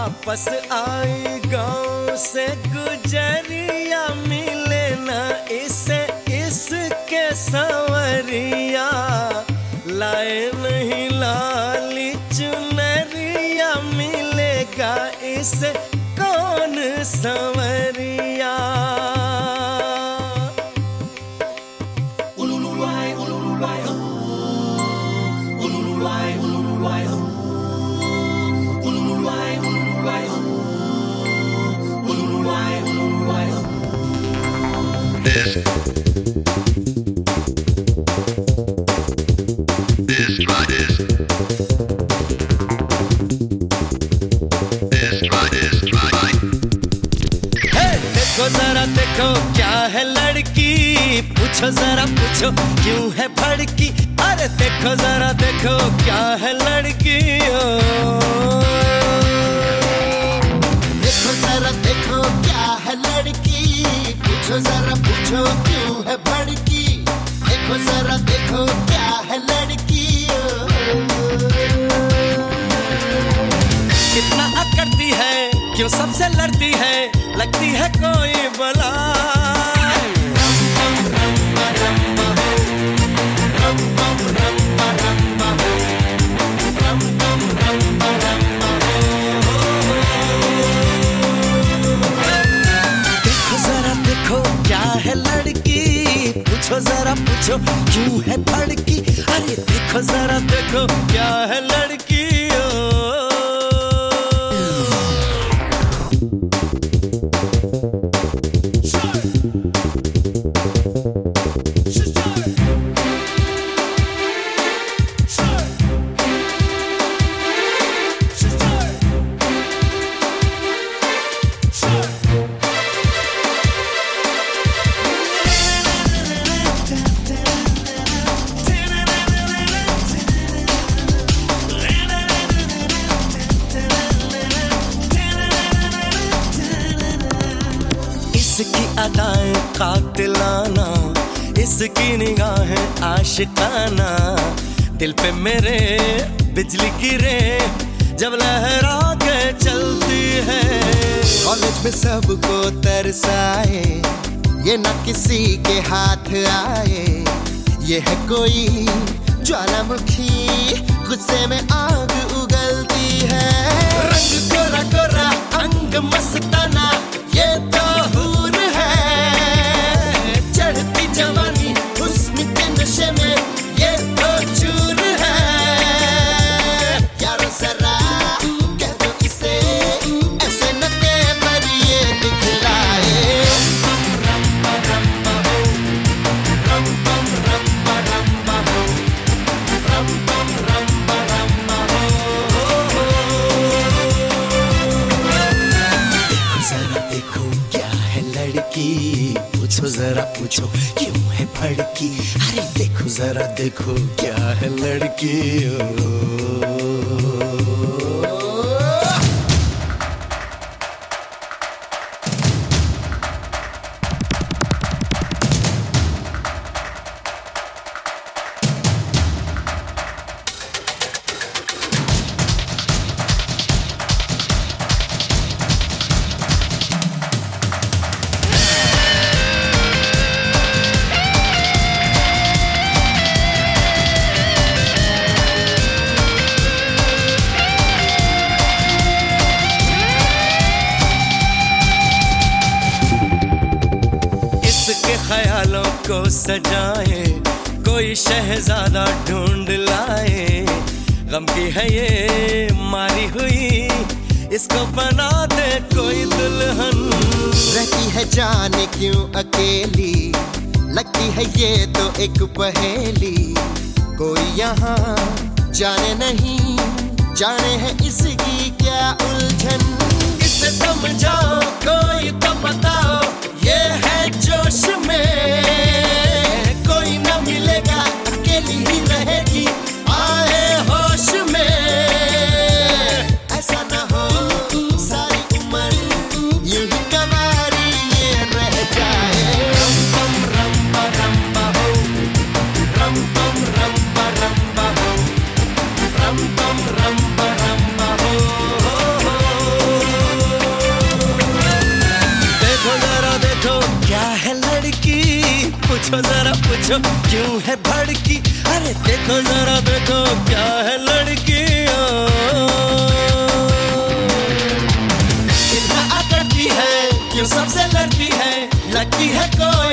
वापस आई गांव से गुजरिया, मिले ना इसे इसके संवरिया, लाए नहीं लाली चुनरिया, मिलेगा इसे कौन संवरिया। देखो जरा देखो क्या है लड़की, पूछो जरा पूछो क्यों है भड़की। अरे देखो जरा देखो क्या है लड़की, देखो जरा देखो क्या है लड़की, पूछो जरा पूछो क्यों है भड़की। देखो जरा देखो क्या है लड़की, कितना अकड़ती है, क्यों सबसे लड़ती है, लगती है कोई बला। देखो जरा देखो क्या है लड़की, पूछो जरा पूछो क्यों है भड़की। अरे देखो जरा देखो क्या है लड़की। इसकी अदाएं कातिलाना, इसकी निगाहें आशिकाना, दिल पे मेरे बिजली गिरे जब लहरा के चलती है। कॉलेज में सबको तरसाए, ये ना किसी के हाथ आए। ये है कोई ज्वालामुखी, गुस्से में आग उगलती है। रंग गोरा गोरा अंग मस्ताना, ये तो हूर है। चढ़ती जवानी हुस्न के नशे में, ये तो चूर है। यारो जरा कह दो इसे, ऐसे न के पर ये दिखलाए। जरा देखो क्या है लड़की, पूछो जरा पूछो क्यों है भड़की। अरे देखो जरा देखो क्या है लड़की। ख्यालों को सजाए, कोई शहजादा ढूंढ लाए। गम की है ये मारी हुई, इसको बना दे कोई दुल्हन। रहती है जाने क्यों अकेली, लगती है ये तो एक पहेली। कोई यहाँ जाने नहीं, जाने है इसकी क्या उलझन। इसे समझाओ कोई तो बताओ, ये है जोश में। कोई न मिलेगा, अकेली ही रहेगी, आए होश में। ऐसा न हो सारी उम्र यूं ही कवारी ये रह जाए। रम पम रम्बा रम्बा हो, रम पम रम्बा रम्बा हो, रम पम रम्बा रम्बा हो। पूछो जरा पूछो क्यों है भड़की, अरे देखो जरा देखो क्या है लड़की। कितना अकड़ती है, क्यों सबसे लड़ती है, लगती है कोई